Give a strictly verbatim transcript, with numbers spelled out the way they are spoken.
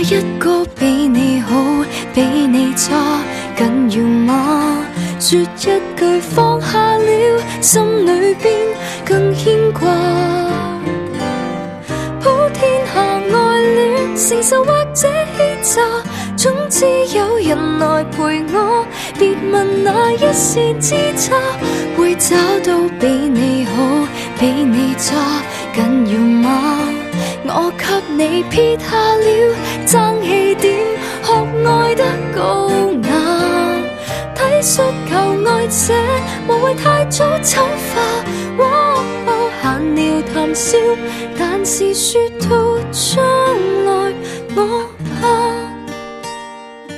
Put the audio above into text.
一個比你好，比你差，緊要嗎？說一句放下了，心裏邊更牽掛。普天下愛戀，承受或者欺詐，總之有人來陪我。別問哪一線之差，會找到比你好，比你差，緊要嗎？我給你撇下了爭氣點，學愛得高雅，體恤求愛者，無謂太早醜化。哦哦，閒聊談笑，但是說到將來我